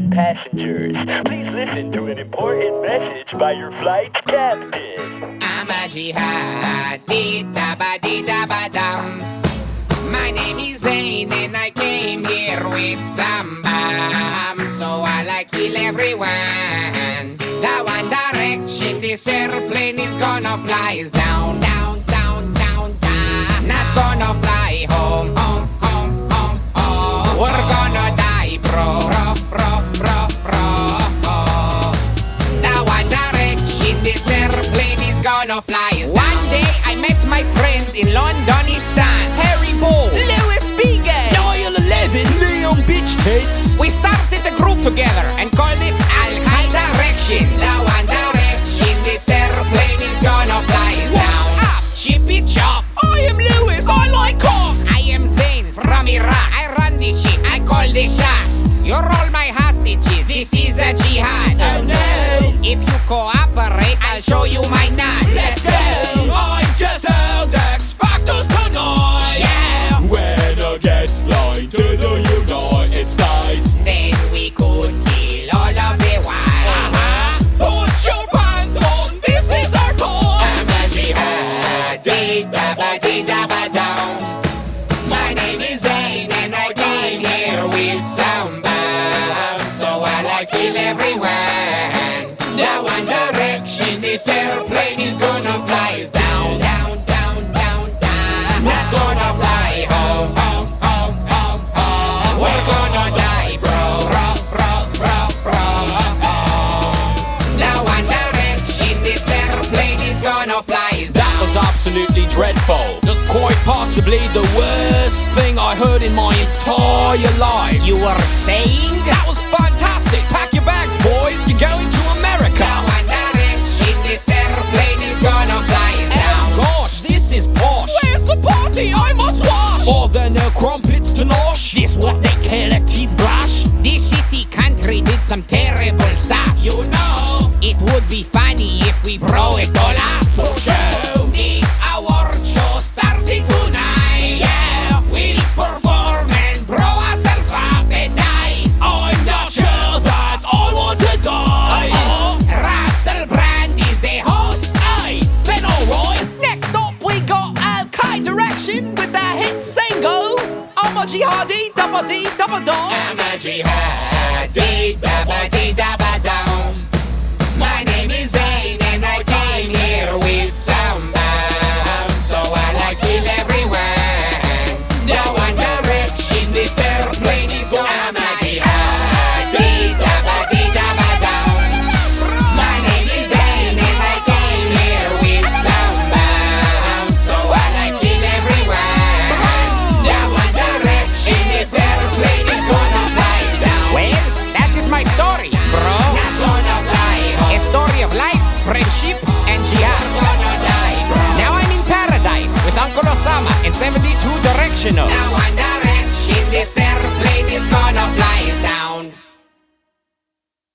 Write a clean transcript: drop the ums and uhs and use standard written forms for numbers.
attention passengers. Please listen to an important message by your flight captain. I'm a jihadi, da-ba-dee-da-ba-dum. My name is Zayn and I came here with some bomb. So I'll kill everyone. The one direction this airplane is gonna fly is down, down, down, down, down. Not gonna fly home, home, home, home, home. We're gonna die, bro, bro, bro, bro, bro. The one direction this airplane is gonna fly is down. One day I met my friends in Londonistan. Harry Ball, Lewis Began, Niall 11, Leon Bitch Tits. we started a group together and called it Al-High Direction. The one direction this airplane is gonna fly down. What's up? Chippy chop. I am Lewis, I like cock. I am Zayn from Iraq. I run this shit, I call the shots. You're all my hostages, this is a jihad. Oh no. If you cooperate, I'll show you my nut. Let's go. I just held X Factors tonight. Yeah. When I get flying to the United States. Then we could kill all of the wives. Put your pants on, this is our time. I'm a jihadi, da-ba-dee-da-ba-down. My name is Zayn and I came here with some bombs. So I'll kill everyone. The one direction this airplane is gonna fly is down, down, down, down, down. Not gonna fly home, home, home, home, home. We're gonna die, bro, bro, bro, bro, bro. The one direction this airplane is gonna fly is down. That was absolutely dreadful. Just quite possibly the worst thing I heard in my entire life. You were saying That was fantastic. Pack your bags, boys. You're going to America. the one direction this airplane is gonna fly down. Oh gosh, this is posh. Where's the party? I must wash. Are there no crumpets to nosh? This what they call a teeth brush. This shitty country did some terrible stuff. You know, It would be funny if we blow it all up. for sure. The award show starting tonight. Yeah, we'll perform and blow ourselves up and die. I'm not sure that I want to die. Russell Brand is the host. Hey, then alright. Next up we got Al-Kai Direction with their hit single I'm a jihadi, dabba-dee, dabba-dong. I'm a jihadi, da-ba-dee-da-ba-down. My name is Zayn and I came here with some bombs. So I'll kill everyone. The one direction this airplane is going. I'm a jihadi, da-ba-dee-da-ba-down. My name is Zayn and I came here with some bombs. So I'll kill everyone. The one direction this airplane is gonna fly down. Well, that is my story, bro. Not gonna fly home. A story of life, friendship, and jihad. Gonna die, bro. Now I'm in paradise with Uncle Osama in 72 Directional. Now